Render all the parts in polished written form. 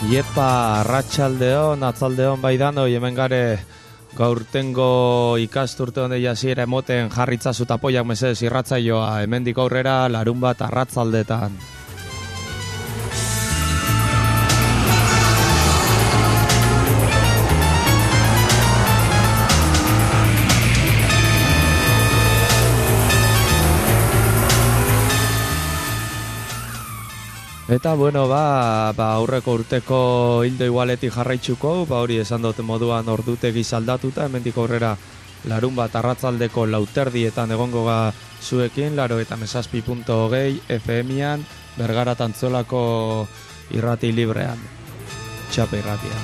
Iepa, arratsaldeon, atzaldeon bai danoi, hemen gare gaurtengo ikasturte honde jasiera emoten jarritzazu tapoiak mesedez irratzaioa, hemendik aurrera larunbat arratsaldetan. Eta bueno, aurreko urteko hildo igualetik jarraitzuko, hori esan dute moduan ordutegi saldatuta, hemendik aurrera larunbat arratsaldeko 4:00 egongo zuekin, 97.6 FM-an, Bergara Tantzolako irrati librean, Txape irratia.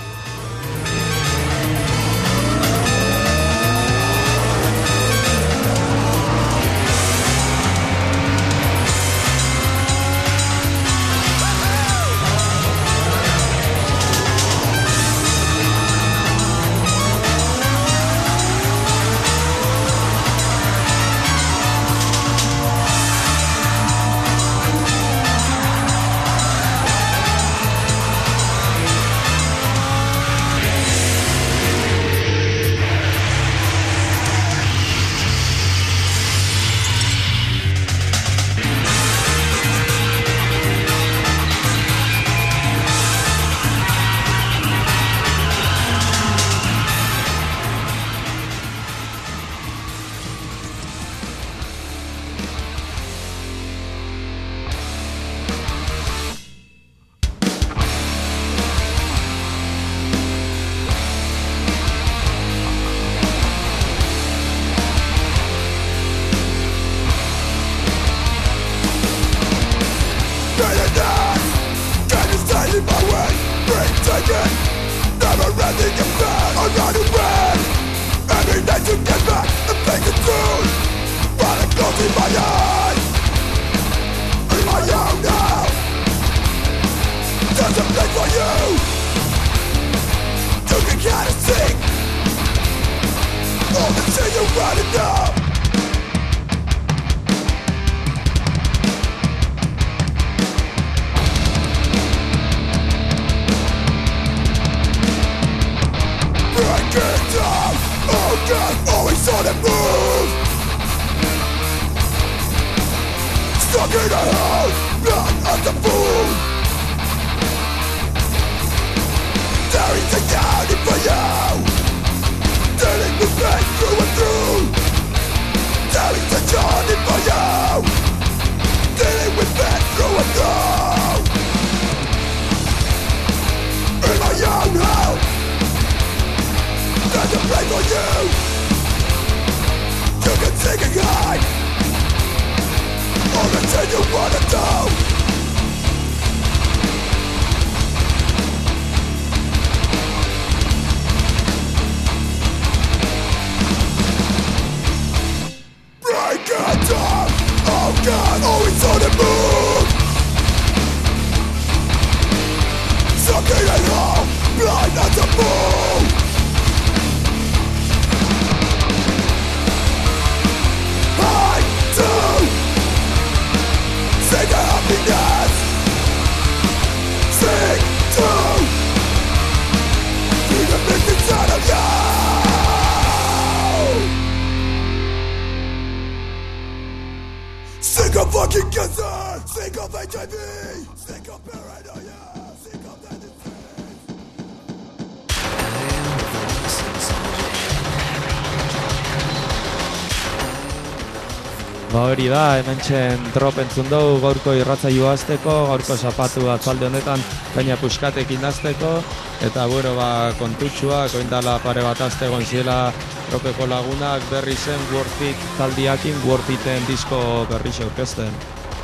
Hori da, hemen txen drop entzun dugu gaurko irratzaio azteko, gaurko zapatu atzalde honetan baina puskatekin azteko, eta kontutxuak, oindala pare bat azte egon ziela tropeko lagunak berri zen Worth It taldiakin, Worth Iten disko berri aurkezten.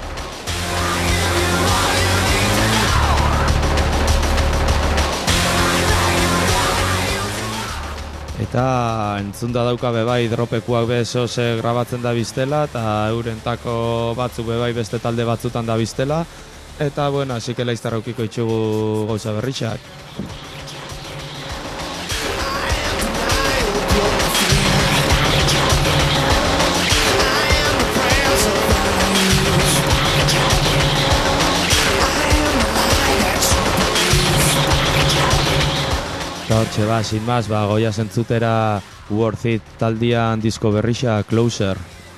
Eta entzunda dauka bebai dropekuak bezoze grabatzen da biztela, eta eurentako batzuk bebai beste talde batzutan da biztela, eta hasik laiztar aukiko itxugu gauza berritxak. Eta hortxe sin más, goia zentzutera Worth It taldian disko berrixa Closer.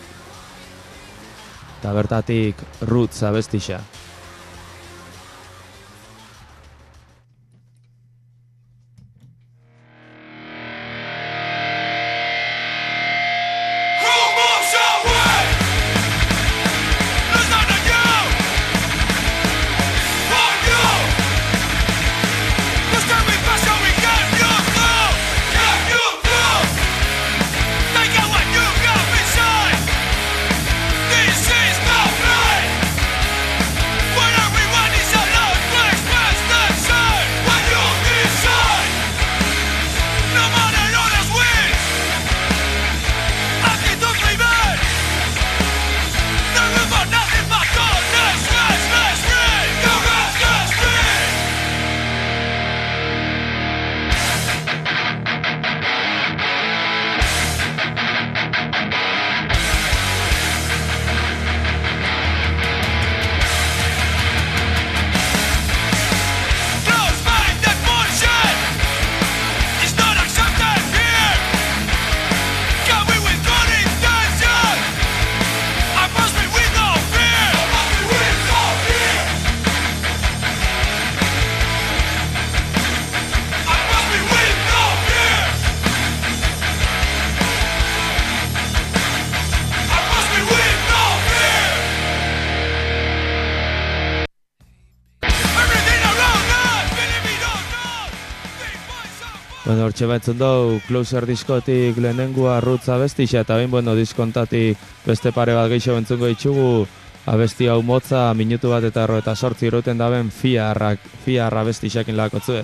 Eta bertatik Roots abestixa. Hortxe baitzun dugu Closer diskotik lehenengua Roots abestixa eta bain diskontatik beste pare bat gehiago entzungo ditzugu abesti hau motza minutu bat eta 48 iruten daben fiar abestixakin lakotzuet.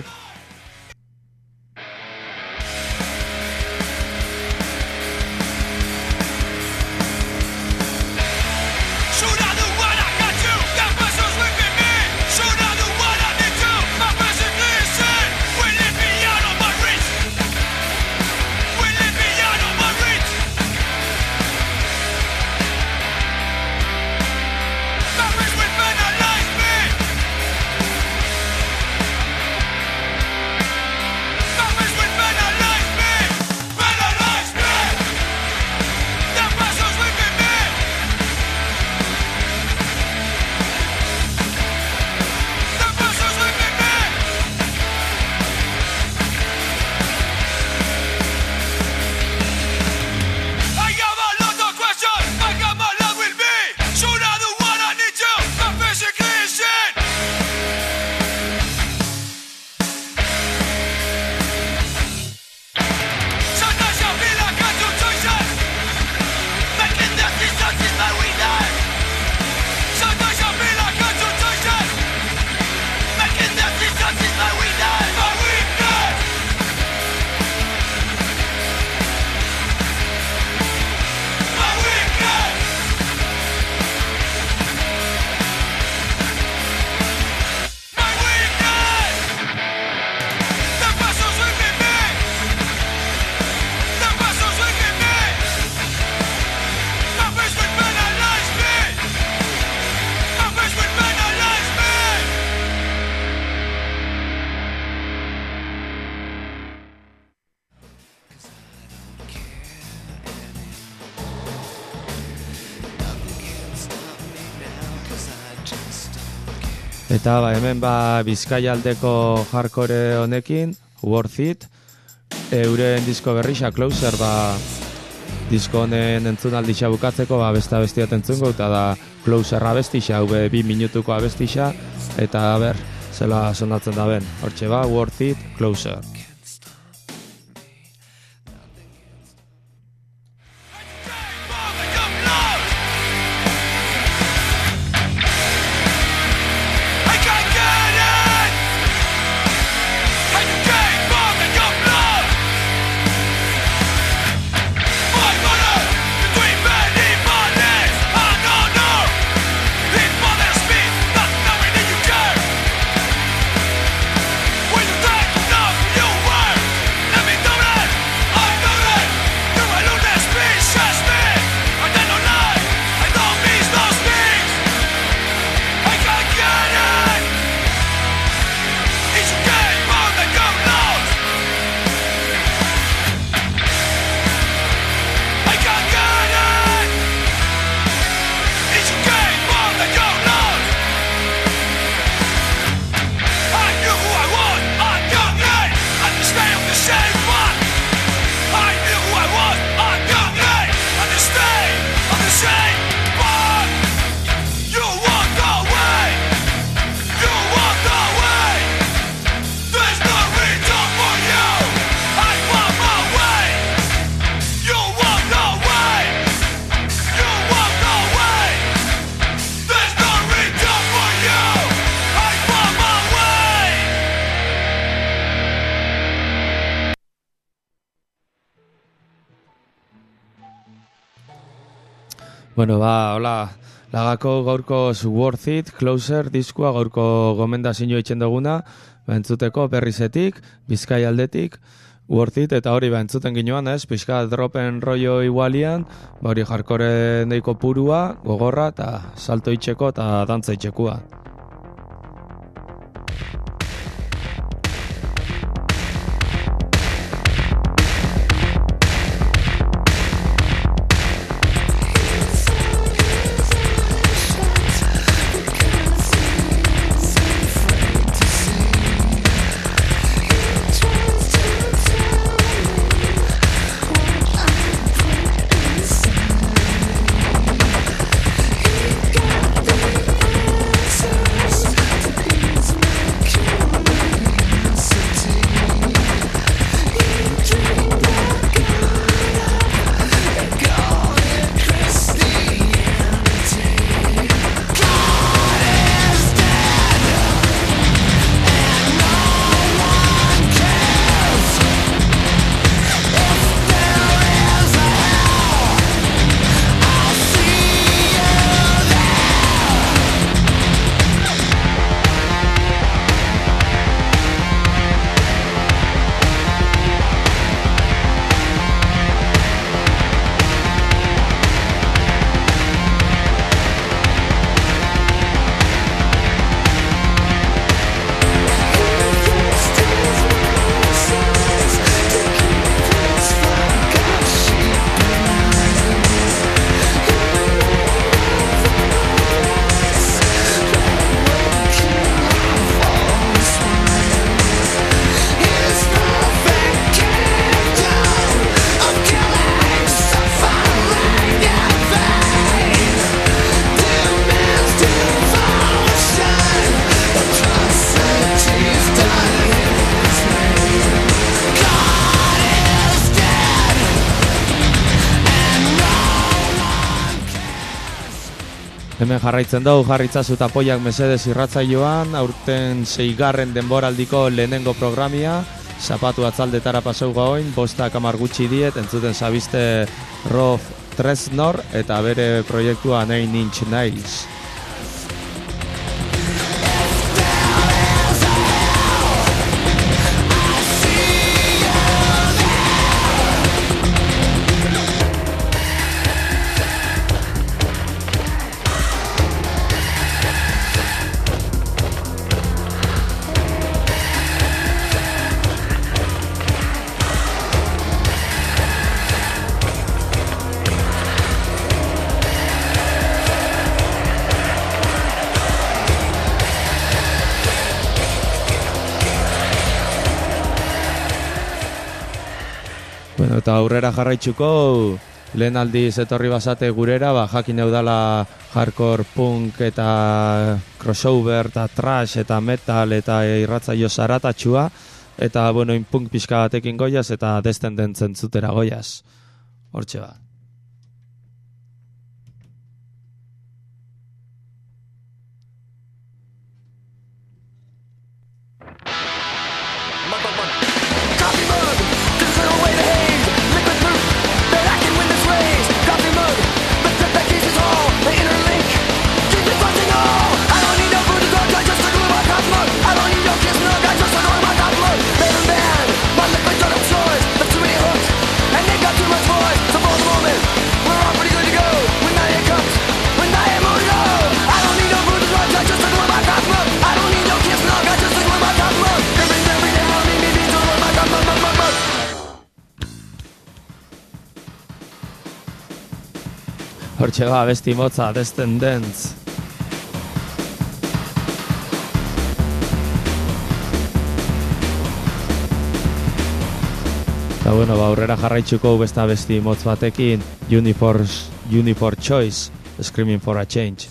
Eta hemen Bizkaialdeko hardcore honekin, Worth It, euren disko berrixa Closer, disko honen entzunaldixa bukatzeko, beste abestiat entzungo, eta da Closer abestixa, 2 minutuko abestixa, eta zela sonatzen da ben. Hortxe Worth It, Closer. You Bueno, hola, lagako gaurko Worth It, Closer diskua gaurko gomendazio itzen duguna, entzuteko berrizetik, Bizkai aldetik, Worth It, eta hori entzuten ginoan, pixka dropen rollo igualian, hori hardcore neiko purua, gogorra, eta salto itxeko eta dantza itxekua. Hemen jarraitzen dugu, jarritzazu eta poiak mesedez irratzaioan, aurten 6. denboraldiko lehenengo programia, zapatu atzaldetara pasau gaoin, 5 gutxi diet, entzuten zabiste Rolf Tresnor eta bere proiektua 9 Inch Nails. Bueno, eta aurrera jarraitzuko, lehen aldiz etorri bazate gurera, jakin eudala hardcore punk eta crossover eta trash eta metal eta irratzaio zaratatxua, eta bueno, punk pixka batekin goiaz eta Descendents entzutera goiaz. Hortxe ba. Hortxe ba, besti motza, Descendents. Eta bueno, aurrera jarraitzuko besta besti motz batekin, Unifor Choice, Screaming for a Change.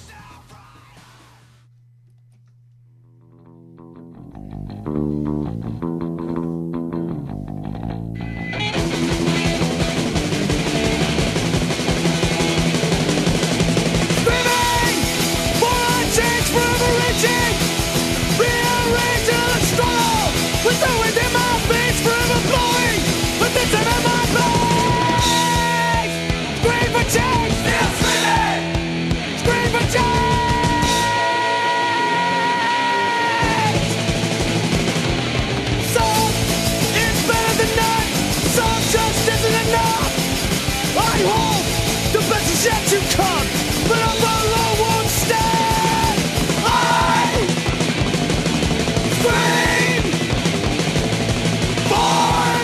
Change! Still screaming! you come, but up alone won't stand. I scream for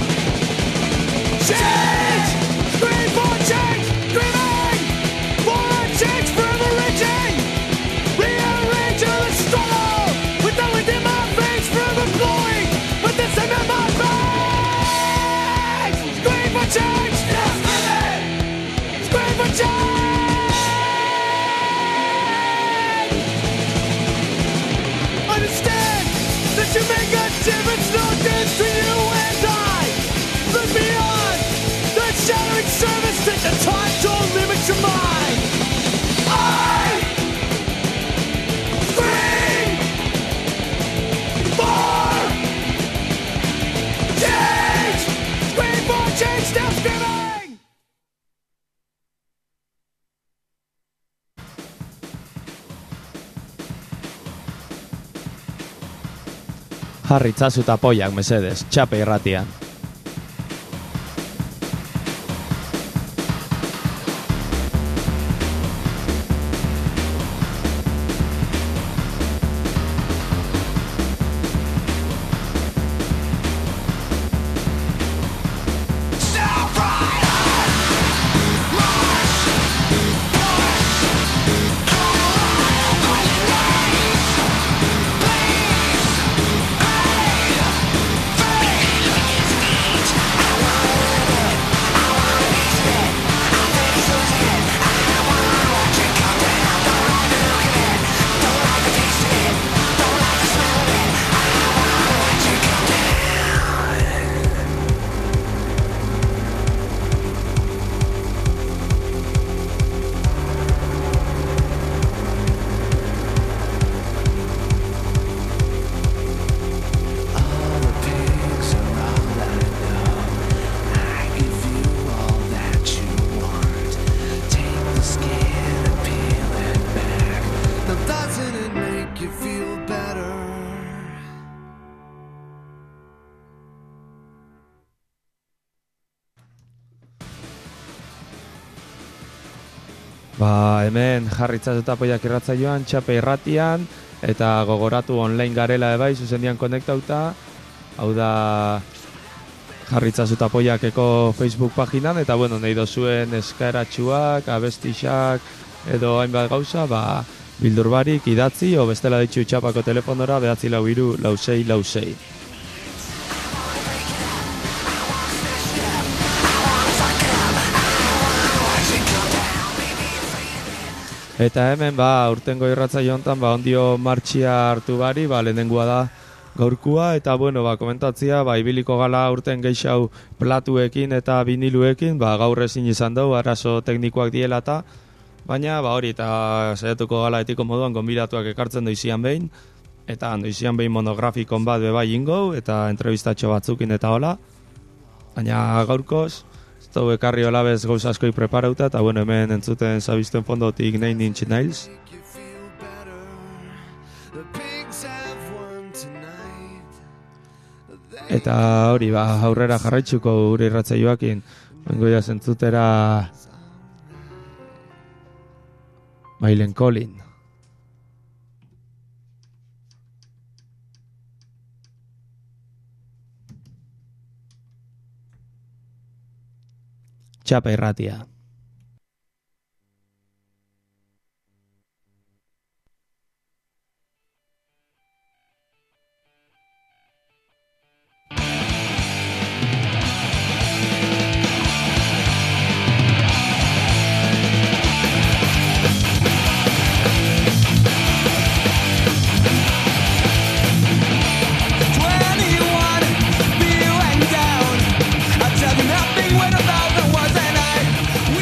change, scream for change, screaming for a change from the raging. Rearrange all the struggle with the wind in my face from the blowing, with the sun in my face. Scream for change, scream for change. Understand that you make a difference, no difference to you and I. Look beyond the shattering surface, take the time, don't limit your mind. I scream for change, scream for change, still screaming. Jarri itzazu eta poiak, mesedez, Txape irratian. Hemen jarritzaz eta poiak irratzaioan, Txape irratian, eta gogoratu online garela ebai, zuzendian konektauta, hau da jarritzaz eta poiakeko Facebook paginan, eta bueno, nahi dozuen eskaeratxuak, abestixak, edo hainbat gauza, bildur barik, idatzi, o bestela ditxu Txapako telefonora, 943 Eta hemen, urtengo irratzaio hontan, ondio martxia hartu bari, lehenengoa da gaurkua, eta bueno, komentatzia, ibiliko gala urten geixau platuekin eta viniluekin, gaur ezin izan dugu, arazo teknikoak diela eta, baina, hori, eta saiatuko gala etiko moduan, gonbidatuak ekartzen doizian behin, eta doizian behin monografikon bat bebai ingo, eta entrevistatxo batzukin eta hola, baina gaurkoz, Zau ekarri olabez gauz askoi preparauta, eta bueno, hemen entzuten zabiztuen fondotik Nine Inch Nails. Eta hori, aurrera jarraitzuko gure irratzaioakin, bengoia zentzutera Bailen Colin. Txape irratia. Nothing went about the was and I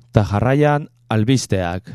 Ta jarraian albisteak.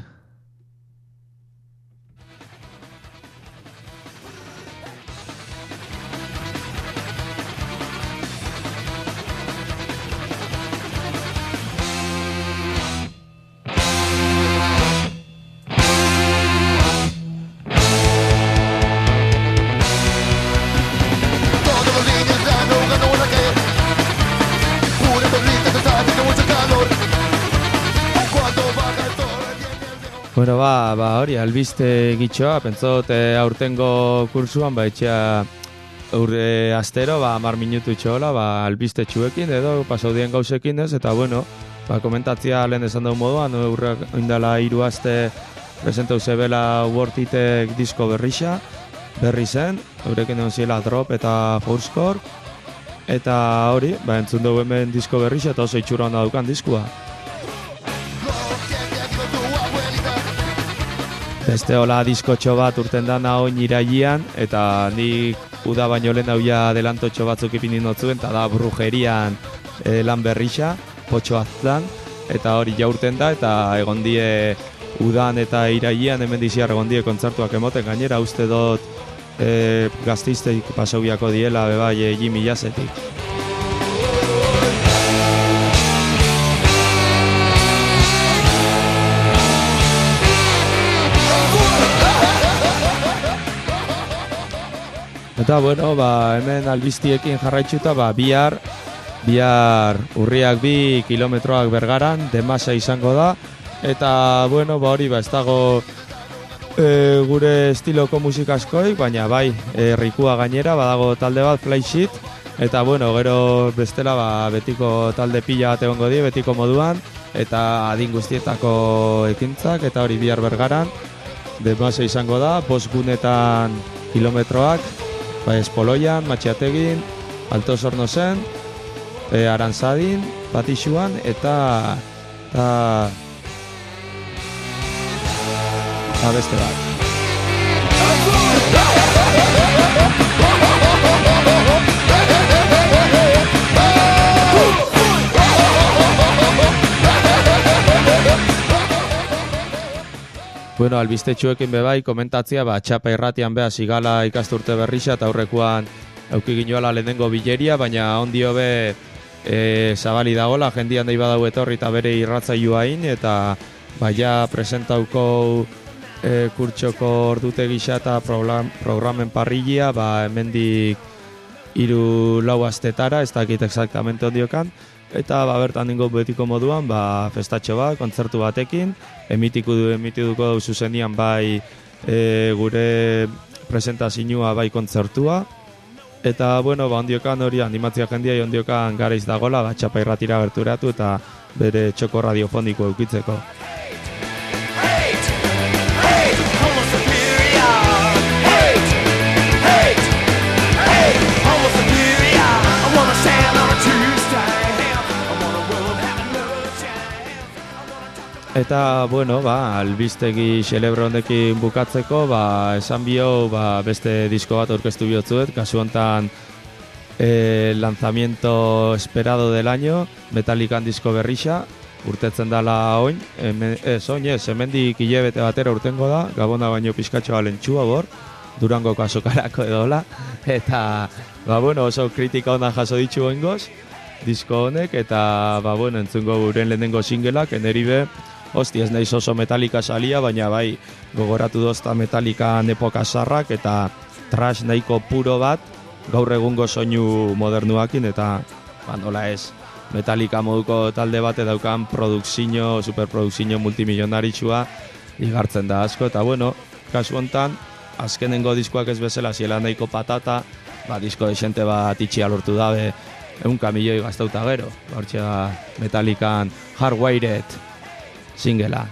Bueno, hori, albiste gitxoa, pentsot aurtengo kursuan, etxea astero, 10 minutu itxola, albiste txuekin edo pasaudien gauzekin ez, eta bueno, komentatzia lehen esan dugu moduan, urrak indala 3 aste presentau zebela Wortitek disko berri zen, eurekin egon ziela Drop eta Fourscore, eta hori, entzun dugu hemen disko berrixa eta oso itxura onda dukan diskua. Beste hola diskotxo bat urten dana oin irailean, eta nik uda baino lehen hauia adelantotxo batzuk ipinin notzuen, eta da Brujerian lan berrixa, potxo aztan, eta hori jaurten da, eta egon die udan eta irailean hemen diziar egon die kontzertuak emoten, gainera uste dut Gazteizteik pasauiako diela bebai Jimmy Jazzetik. Eta bueno, hemen albistiekin jarraitzuta, bihar urriak 2 kilometroak Bergaran, demasa izango da, eta bueno, hori ez dago gure estiloko musika askoik, baina bai, rikua gainera, badago talde bat, Flysheet, eta bueno, gero bestela betiko talde pila bat egongo die, betiko moduan, eta adin guztietako ekintzak, eta hori bihar Bergaran, demasa izango da, 5 gunetan kilometroak, Espoloian, Matxiategin, Alto Sornosen, Arantzadin, Batixuan, eta beste bat. Bueno, albistetxuekin bebai, komentatzia, txapa irratian beha zigala ikasturte berrixa, eta aurrekoan aukiginoala lehenengo bileria, baina ondio be zabali dagola, jendian nahi badau etorri eta bere irratzaioain, eta baia presentauko kurtsoko ordute gisa eta programen parrillia, hemendik 3-4 astetara, ez dakit exactamente ondiokan, eta bertan ningo betiko moduan, festatxo bat, kontzertu batekin, emitituko dugu zuzenian bai gure presentazioa bai kontzertua, eta bueno, ondiokan hori animatzia jendia ondiokan garaiz dagola, txapa irratira gerturatu eta bere txoko radiofoniko eukitzeko. Eta, bueno, albistegi xelebro hondekin bukatzeko, esan bio, beste disko bat aurkeztu bihotzuet, kasu hontan lanzamiento esperado del año, Metallican disko berrixa, urtetzen dala oin, hemendik hilabete batera urtengo da, Gabona baino pizkatxoa lentxua bor, Durango kasokarako edola, eta, bueno, oso kritika honan jaso ditu oingoz, disko honek, eta, bueno, entzungo guren lehenengo singelak, eneribe, ez naiz oso Metallica salia, baina bai gogoratu dozta Metallican epoka sarrak eta trash nahiko puro bat gaur egungo soinu modernuakin eta nola ez Metallica moduko talde bate daukan superprodukzio multimilionaritsua igartzen da asko eta bueno, kasu hontan azkenengo diskoak ez bezala ziela nahiko patata, disko desente bat itxia lortu dabe 100 milioi gastauta gero, hortxe da Metallican Hardwired singela.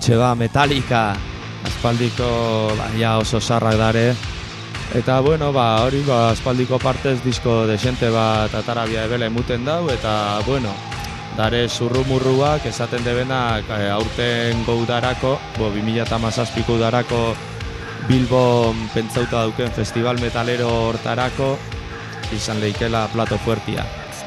Hortxe ba, Metallica, aspaldiko ja oso sarrak dare. Eta bueno, hori aspaldiko partez disko desente bat atarabia ebele emuten dau, eta bueno, dare zurrumurruak esaten debenak aurten goudarako, 2017ko udarako Bilbon pentsauta dauken festival metalero hortarako izan leikela plato fuertia.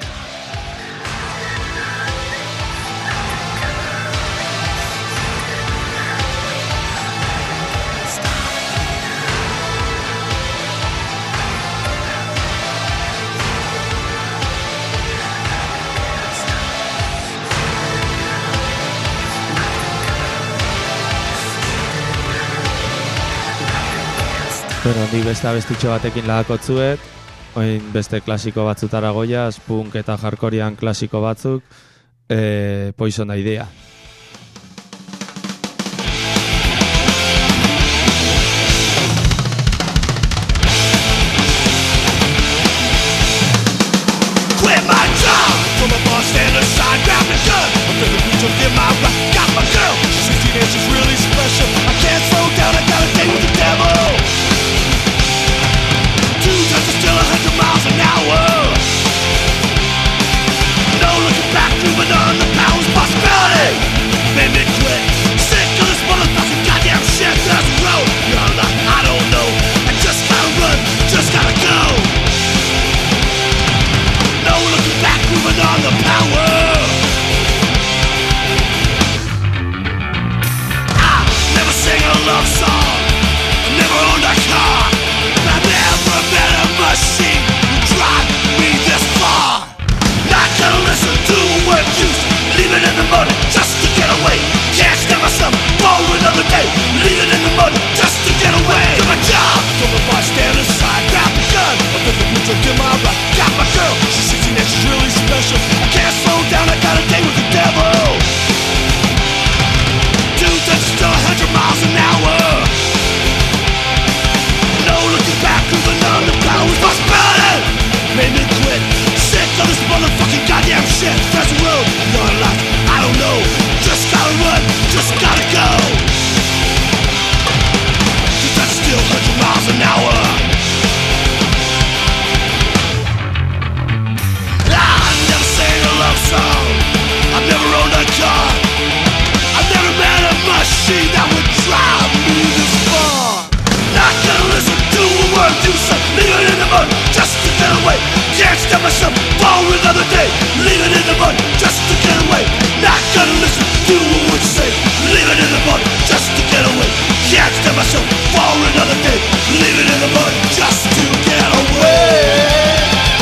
Bueno, nik beste abestitxo batekin lahakotzuet, oin beste klasiko batzutara goiaz, punk eta hardcorean klasiko batzuk, Poison Idea. Quit my job from a bus stand aside, grab the gun. I'm feeling good to get my rock. Got my girl, she's 16 and she's really special. I can't slow down, I got a date with the devil. 2 touches still 100 miles an hour. No looking back, moving on, the power's possibility. Made me quit, sick of this motherfucking goddamn shit. There's a road, you're like, I don't know. I just gotta run, just gotta go. No looking back, moving on, the power. I never sang a love song, I never owned a car. I never met a machine who drive me this far. Not gonna listen to a word used, leaving in the mud just to get away. Can't stand myself for another day, leaving in the mud just to get away. Do my job, from the bar stand aside, grab the gun. I'm with the blue drink in my rock. Got my girl, she's 16 and she's really special. I can't slow down, I got a date with the devil. 2 touches still 100 miles an hour. No looking back, moving on, the power's possibility. Made me quit, sick of this motherfucking goddamn shit. There's a road, you're lost, I don't know. Just gotta run, just gotta go. 'Cause that's still 100 miles an hour. I never sang a love song, I've never owned a car. I've never met a machine that would drive me this far. Not gonna listen to a word you say, leaving in the mud just to get away. Can't stand myself for another day, leaving in the mud just to get away. Not gonna listen to a word you say, leaving in the mud just to get away. Can't stand myself for another day, leaving in the mud just to get away.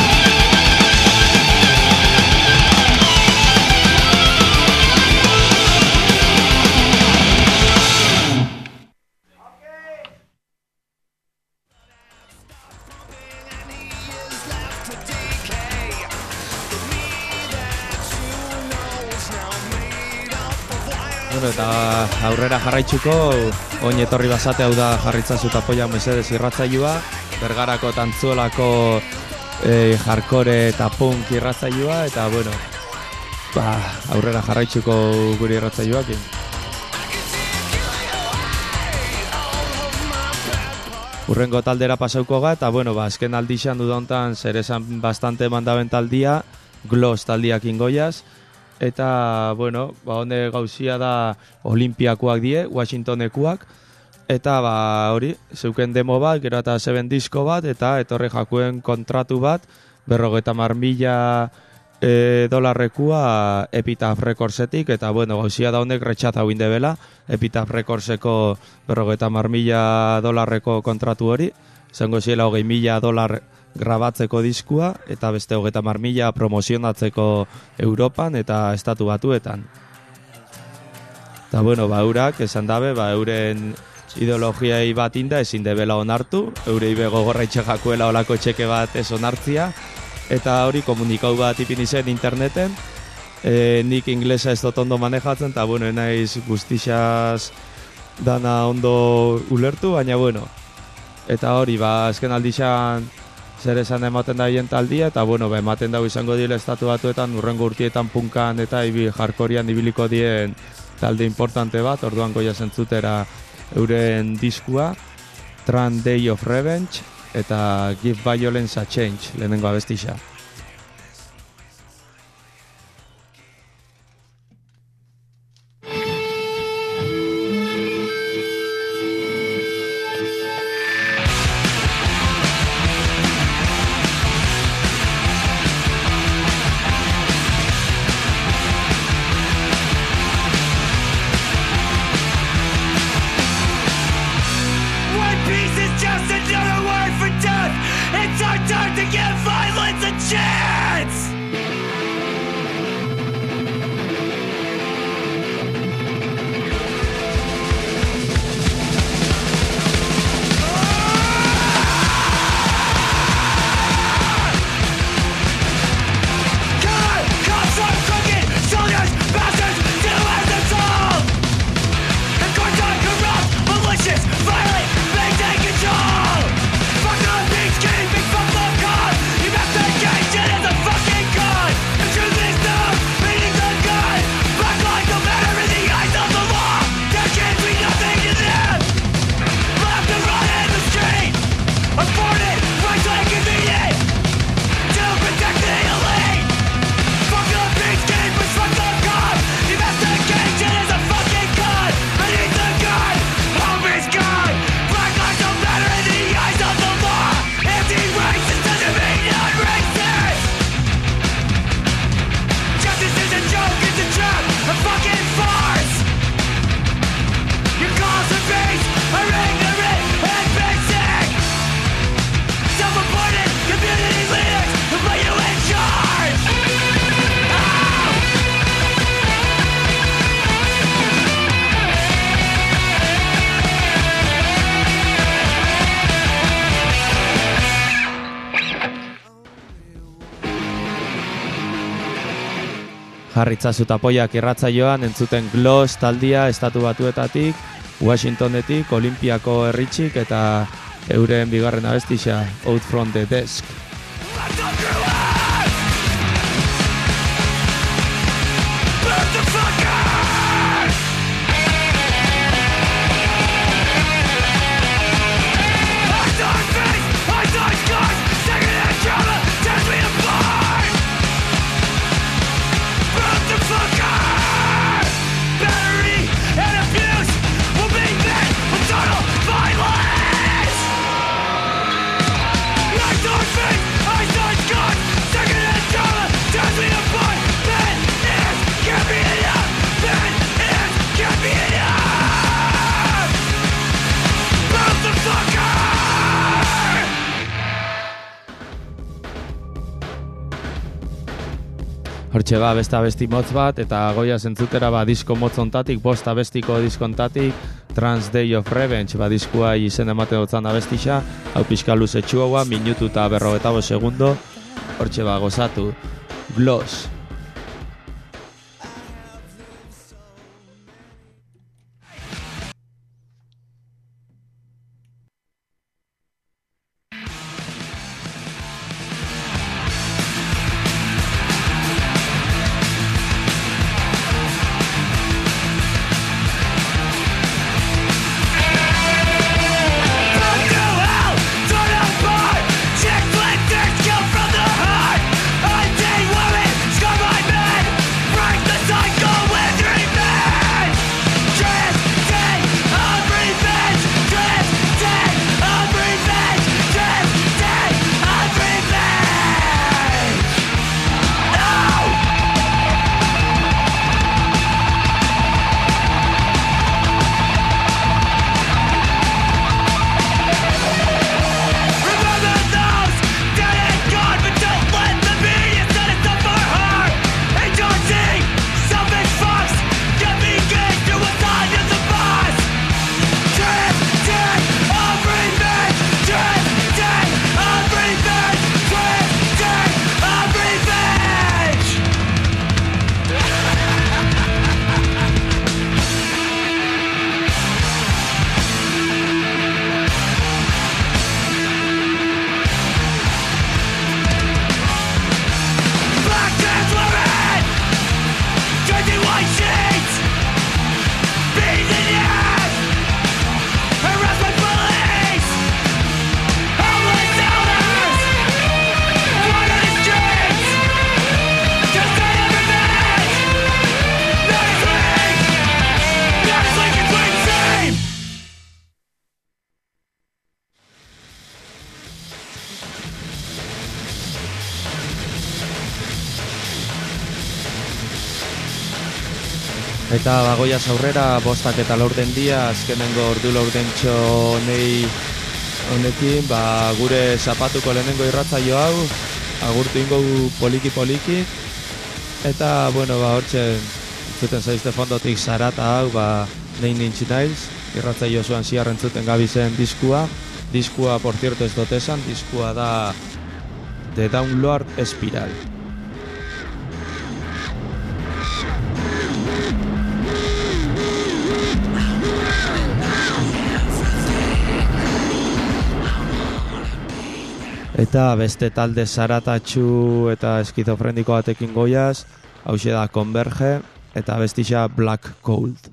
Bueno, eta aurrera jarraitzuko, oin etorri bazate hau da jarritzazu tapoia mesedez irratzailua, Bergarako Tantzuolako hardcore eta punk irratzailua, eta bueno, aurrera jarraitzuko guri irratzailuakin. Urrengo taldera pasauko ga, eta bueno, azken aldixan dudontan zer esan bastante mandaben taldia, Gloss taldiak ingoiaz, eta, bueno, honde gauzia da Olimpiakoak die, Washingtonekuak, eta hori, zeuken demo bat, gero eta 7 disko bat, eta etorri jakuen kontratu bat, 50.000 dolarrekua Epitaph Recordsetik, eta, bueno, gauzia da honek retxaza huin debela, Epitaph Recordseko 50.000 dolarreko kontratu hori, zango ziela $20.000 grabatzeko diskua, eta beste 30.000 promozionatzeko Europan eta Estatu Batuetan. Eta bueno, eurak esan dabe, euren ideologiai bat inda ezin debela onartu, eurei begogorra itxejakuela olako txeke bat ez onartzia, eta hori komunikau bat ipini zen interneten, nik inglesa ez dut ondo manejatzen, eta bueno, naiz guztixaz dana ondo ulertu, baina bueno, eta hori, azken aldixan zer esan ematen da hien taldia, eta bueno, ematen dago izango dile Estatu Batuetan urrengo urtietan punkan eta hardcorean ibiliko dien talde importante bat, orduan goia zentzutera euren diskua, Trans Day of Revenge, eta Give Violence a Change, lehenengo abestisa. Jarritzazu tapoiak irratzaioan entzuten Gloss taldia Estatu Batuetatik, Washingtonetik, Olimpiako herritxik eta euren bigarren abestisa Out from the Desk. Hortxe ba, beste abesti motz bat, eta goia zentzutera ba, disko motz ontatik, 5 abestiko diskontatik, Trans Day of Revenge, ba, diskua izen emate dutzen abestisa, hau pixka luzetxu haua, minutu eta 45 segundo, hortxe ba, gozatu, Gloss. Chicks with their skill from the heart. Undead women, Eta bagoiaz aurrera, 5:04 dia, azkenengo ordu laurdentxo honekin, gure zapatuko lehenengo irratzaio hau, agurtu ingo poliki, eta, hortxe, zuten zaizte fondotik zarata hau, Nine Inch Nails, irratzaio zuan ziarren zuten gabizen diskua, por cierto, ez dut esan, diskua da The Downward Spiral. Eta beste talde zaratatxu eta eskizofreniko batekin goiaz, hauxe da Converge, eta bestixa Black Cold.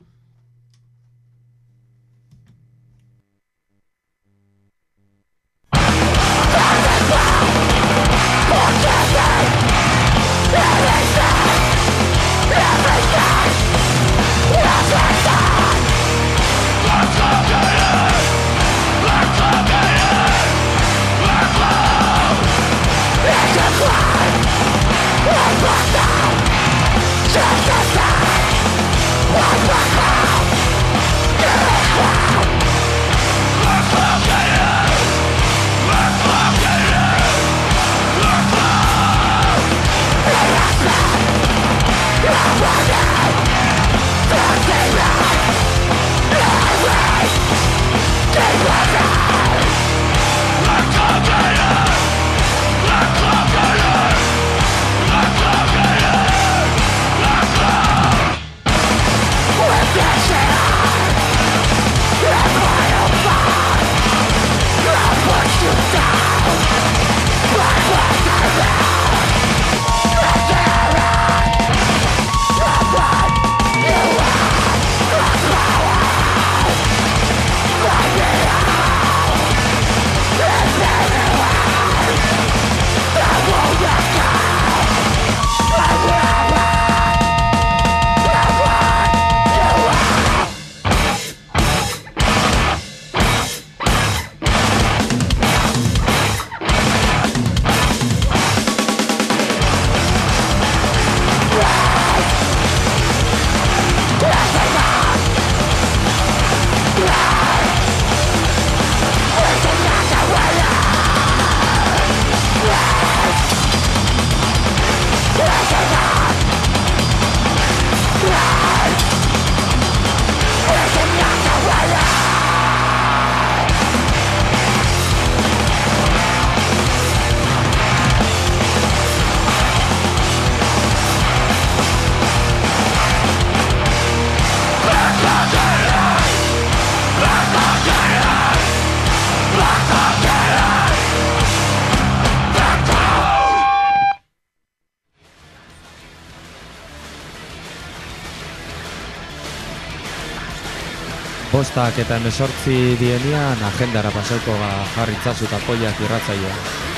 Bostak eta 18 dienean agendara pasauko jarritzazu eta poiak irratzaioa.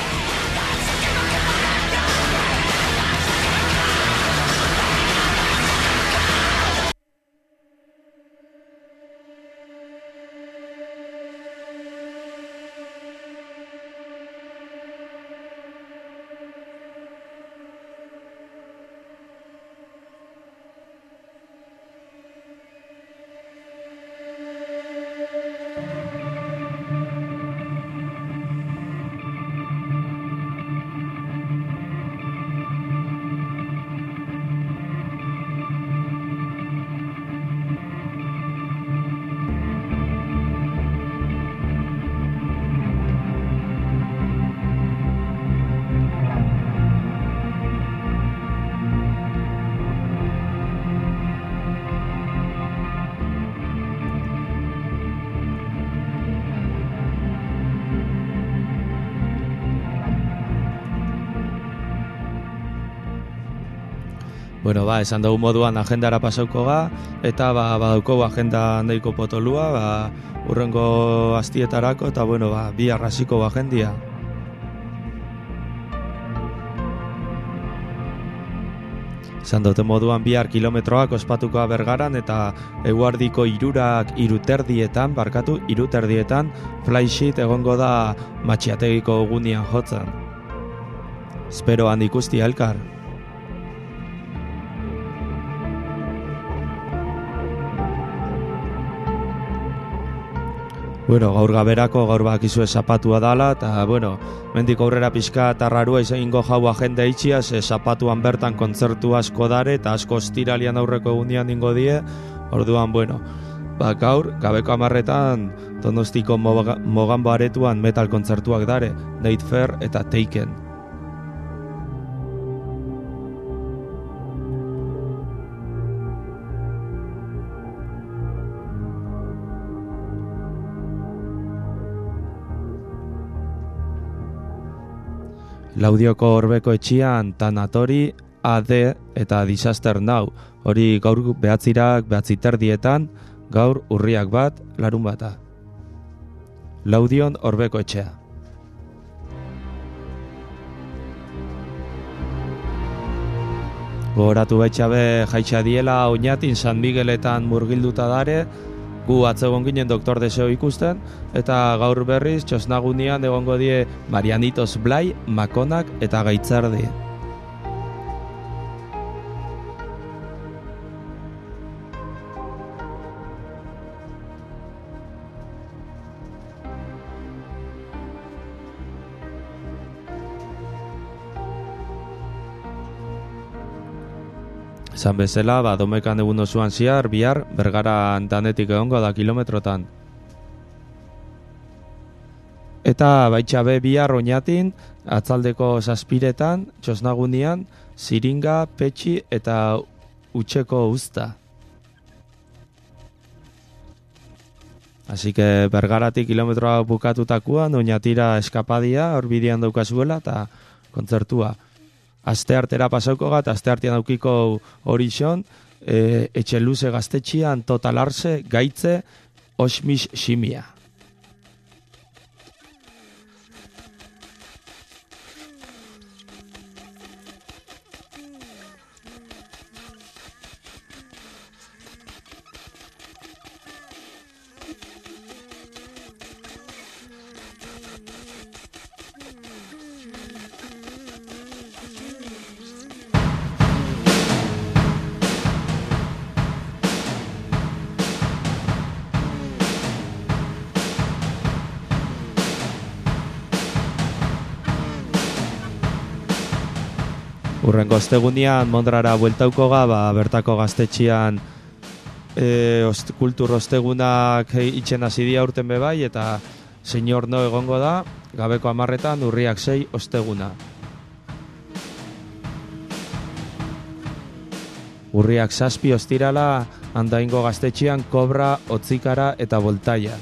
Bueno, esan dugu moduan agendara pasauko eta badauko agenda handeiko potolua, urrengo astietarako, eta bi arrasiko agendia. Esan dute moduan 2 kilometroak ospatuko Bergaran eta eguardiko 3:30 flysheet egongo da Matxiategiko gunian jotzen. Espero handi ikusti elkar. Bueno, gaur gaberako, gaur bakizue zapatua dala, eta, bueno, mendik aurrera pixka eta rarua izango jau agenda itxia, ze zapatuan bertan kontzertu asko dare, eta asko ostiralian aurreko egunean ingo die, orduan, bueno, gaur, gabeko 10etan, Donostiko Moganbo aretuan metal kontzertuak dare, Night Fair eta Taken. Laudioko Orbeko etxian Tanatori, AD eta Disaster Now. Hori gaur 9:30, gaur urriak 1, larunbata. Laudion Orbeko etxea. Gogoratu baitxabe jaitxa diela Oñatin San Migueletan murgilduta dare, gu atzegon ginen Doktor Deseo ikusten, eta gaur berriz txosnagunian egongo die Marianitos Blai, Makonak eta Gaitzardi. Esan bezala, Domekan egun osoan ziar, bihar, Bergaran danetik egongo da kilometrotan. Eta baitxabe bihar Oñatin, atzaldeko 7:00, txosnagunian, Ziringa, Petxi eta Utxeko Uzta. Así que Bergaratik kilometroa bukatutakuan, Oñatira eskapadia, hor bidean daukazuela, eta kontzertua. Aste artera pasauko gat, aste artean daukiko horixon, etxe luze gaztetxian, Total Arse, Gaitze, Osmis Simia. Urrengo ostegunean Mondrara bueltauko ga, bertako gaztetxian kultur ostegunak itxen hasi dia urten bebai, eta Señor No egongo da, gabeko 10etan urriak 6 osteguna. Urriak 7 ostirala, Andaingo gaztetxian Kobra, Otzikara eta Voltaia.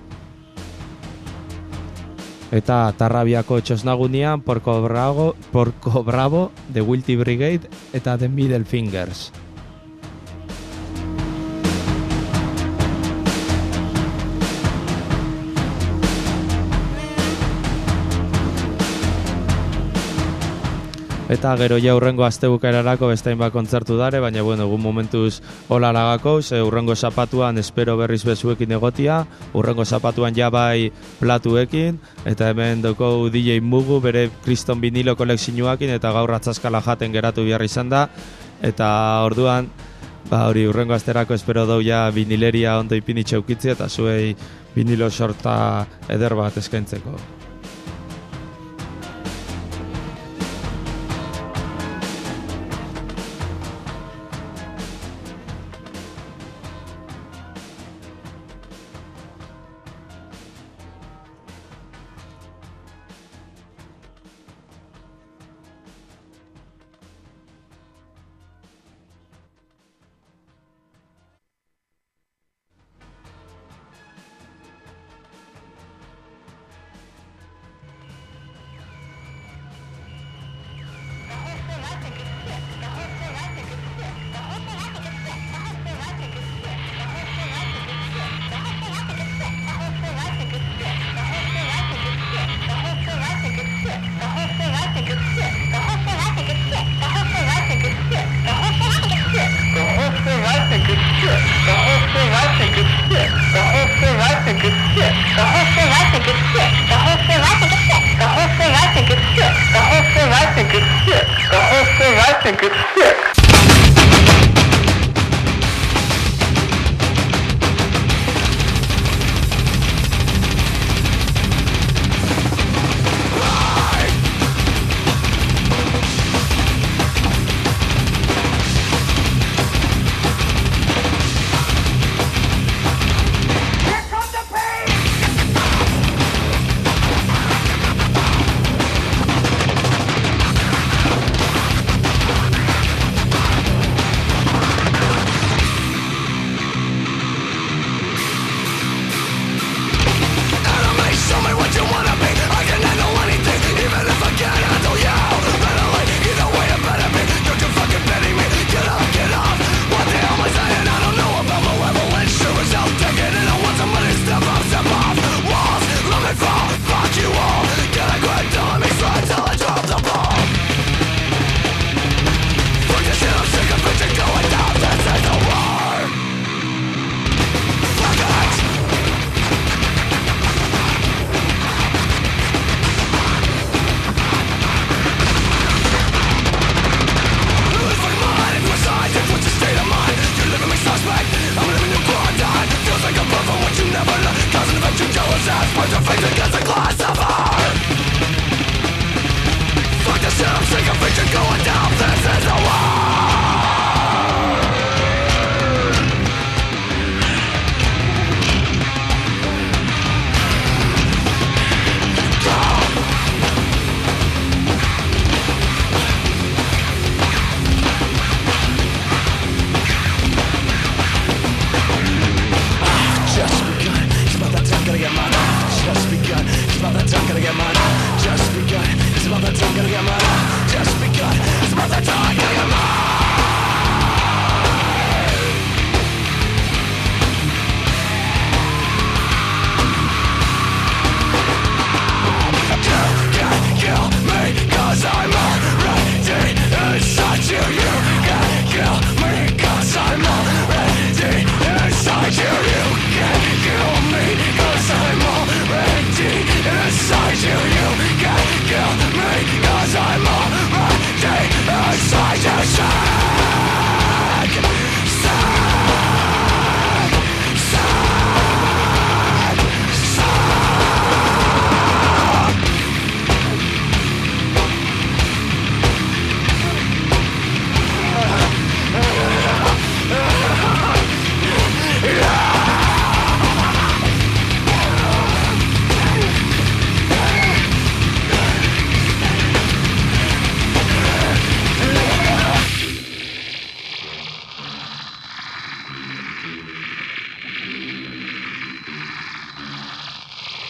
Eta Tarrabiako txosnagunian Porco Bravo, The Guilty Brigade eta The Middle Fingers. Eta gero ja urrengo astebukaerarako beste hainbat kontzertu dare, baina bueno, egun momentuz hola lagako, ze urrengo zapatuan espero berriz bezuekin egotia, urrengo zapatuan ja bai platuekin, eta hemen doko DJ Mugu bere Kriston vinilo kolekzioakin, eta gaur atzaskala jaten geratu behar izan da, eta orduan, hori urrengo asterako espero dau ja vinileria ondo ipinitxe ukitzi, eta zuei vinilo sorta eder bat eskaintzeko.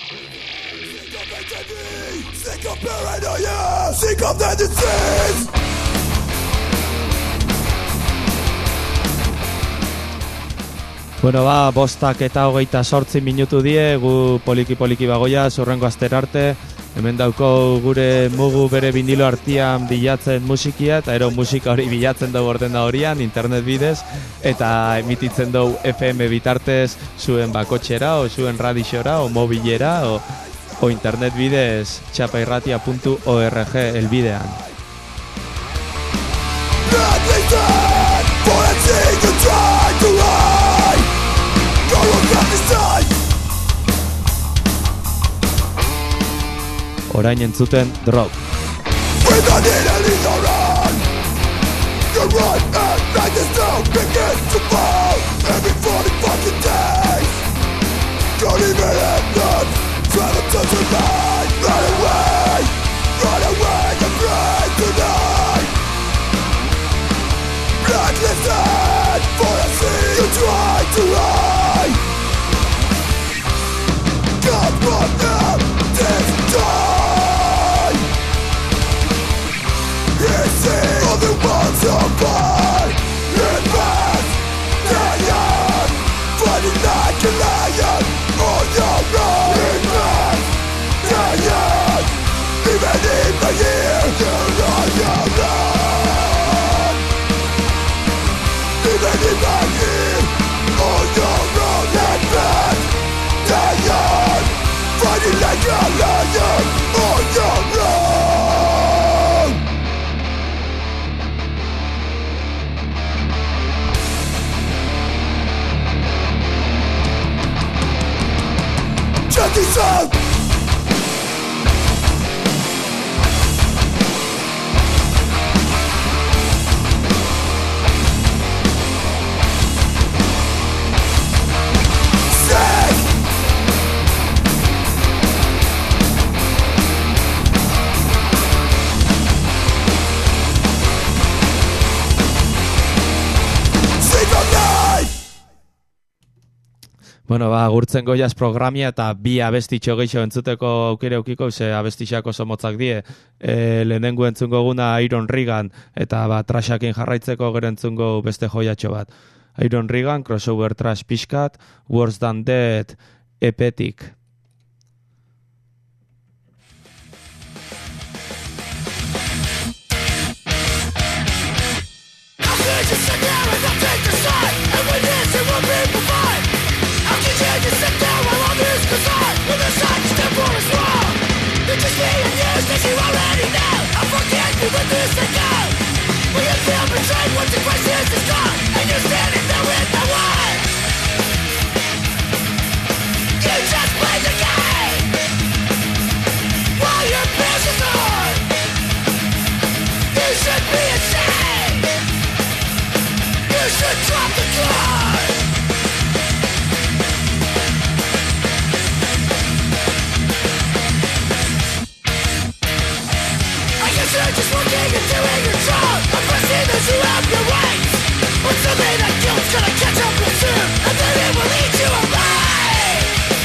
Sick of paranoia, sick of the disease. Bueno, 5:28 minutu die, gu poliki bagoia, zurrengo astera arte. Hemen dauko gure mugu bere vinilo artian bilatzen musikia, eta ero musika hori bilatzen dugu ordena horian, internet bidez, eta emititzen dugu FM bitartez zuen bakotxera, o zuen radixora, o mobilera, o internet bidez txapairratia.org elbidean. Orain entzuten Drop. We're not in a legal run. You're right at night the snow begins to fall. Every 40 fucking days. Don't even have none. Try to touch your life. Run away, you're right tonight. Blacklisted for a sin you try to hide. God brought them this time. All the ones on fire, in back, dying, fighting like a lion on your own. In back, dying, even if I hear you're on your own. Even if I hear on your own. In back, dying, fighting like a lion on your own. Check this out! Bueno, gurtzen goiaz programia eta bi abestitxo gehiago entzuteko aukere eukiko, ze abestixak oso motzak die. Lehenengo entzungo guna Iron Regan, eta trashakin jarraitzeko gero entzungo beste joiatxo bat. Iron Regan, crossover trash pixkat, Worse Than Dead, epetik. You sit down while others decide when the side step for is wrong. You're just being used as you already know. I'll forget you with this and go. When you feel betrayed once the crisis is gone, and you're standing there with no one. You just play the game while your peers is on. You should be ashamed. You should drop the gun. You're just working and doing your job. I'm pressing as you have your weight. But someday that guilt's gonna catch up with you, and then it will eat you alive.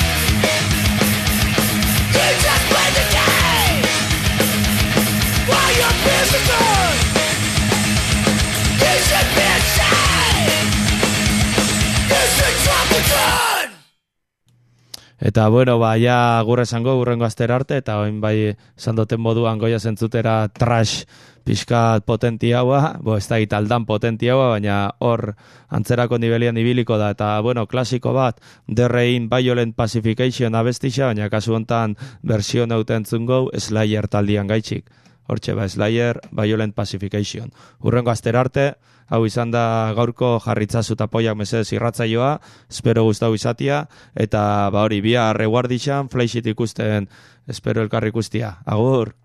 You just play the game while your peers are gone. You should be ashamed. You should drop the gun. Eta bueno, ja gurre esango gurrengo astera arte, eta oin bai sandoten moduan goia zentzutera trash pixkat potenti haua, ez da italdan potenti haua, baina hor antzerako nivelian ibiliko da, eta bueno, klasiko bat, The Rain Violent Pacification abestixa, baina kasu hontan versio neuten zungo Slayer taldian gaitxik. Hortxe Slayer Violent Pacification. Hurrengo astera arte, hau izan da gaurko jarritzazu tapoiak mesedez irratzaioa, espero gustau izatia, eta hori bihar eguardixan, flashit ikusten, espero elkarri ikustia. Agur!